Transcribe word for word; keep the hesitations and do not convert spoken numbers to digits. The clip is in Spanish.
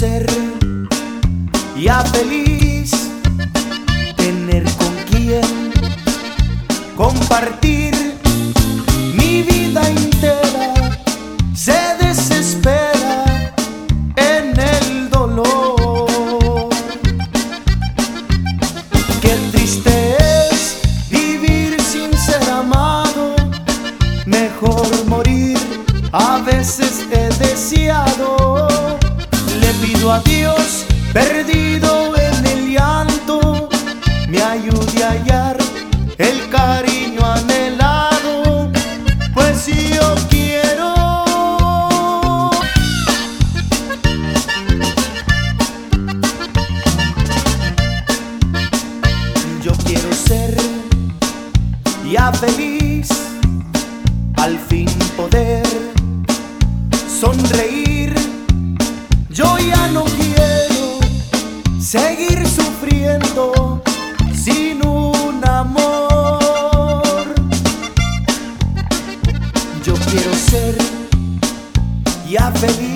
ser ya feliz, tener con quien compartir mi vida entera. Se desespera en el dolor. Qué triste es vivir sin ser amado, mejor morir, a veces he deseado. Le pido a Dios, perdido en el llanto, me ayude a hallar el cariño anhelado, pues si yo quiero. Yo quiero ser ya feliz, al fin poder sonreír. Yo ya no quiero seguir sufriendo sin un amor. Yo quiero ser ya feliz.